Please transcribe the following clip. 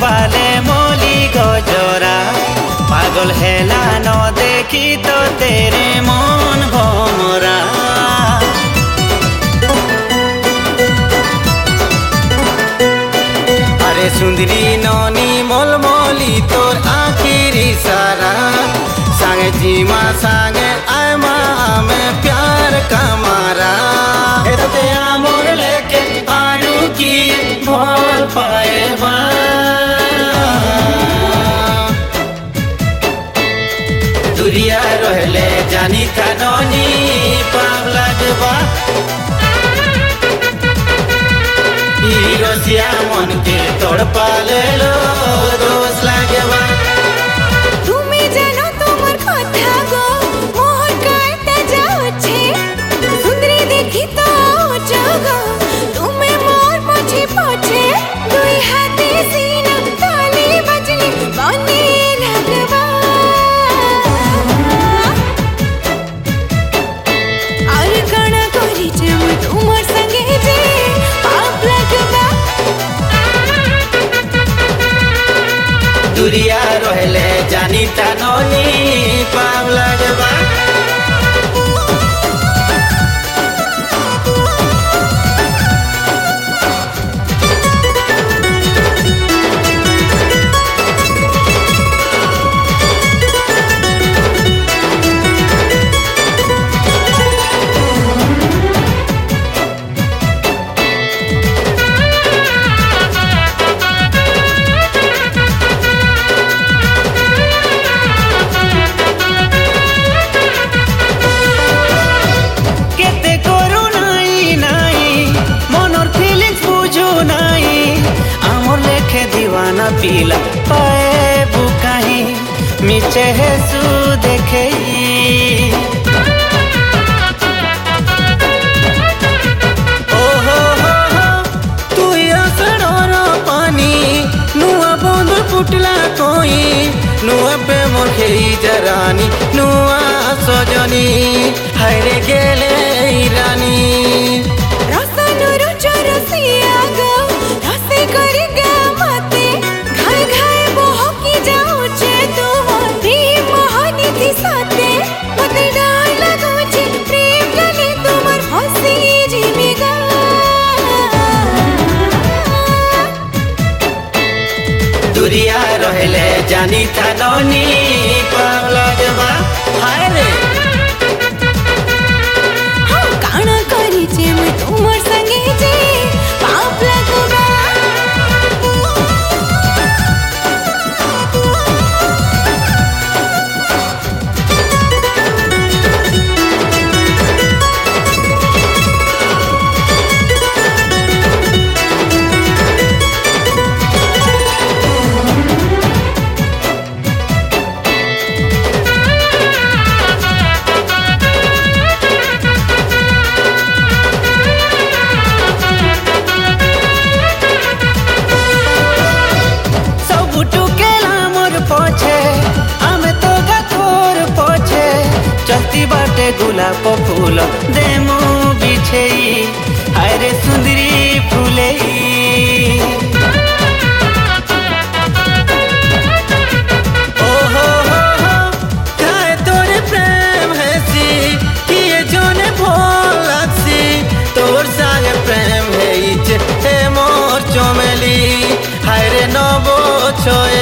पाले मोली गजरा पागल हेला न देखी तो तेरे मन भमरा अरे सुंदरी ननी मलमली तोर आखिर इशारा संगे जीमा संगे आयमा में प्यार कमारा एते आमोर लेके आरू की भोल पाए बा दुरिया रहले जानी था ननी पाव लगवा रसिया मन के तोड़ पाले लो दोष लगवा তুমি জানো তোমার কথা গো মোর কাটা যাচ্ছে সুন্দরী দেখি তো জগো তুমি মোর পছে পছে দুই হাতে সিনা তালি বাজলি বনে লাগবা আর কানা করিছে মই তোমার সঙ্গে যে পাপ লাগবা दुरिया रहले जानी ता ननी पाव लगवा पीला पाए बुकाही मिचे है सु देखे तू असर पानी नुआ बंद फुटला कोई नुआ पे मोखे जरानी नुआ सजनी हरे गेले रानी रसनुरु चरसिया गो रसे करी गा मते घाय घाय बहकी जाउछे तुमरी मोहनीति साथे मते डाल लगुछे प्रेम गले तुमर हसी जीविका दुरिया रहले जानी था ननी पाव लगवा हाय रे हाँ काना करिछे मैं तुमर संगे जे पाप लगबा बाटे गुलाब फूल देमु बिछेई अरे सुंदरी फूले तोरे प्रेम हैसी किए जोने भोलासी तोर संग प्रेम है मोर चमेली हाय रे नबो छोए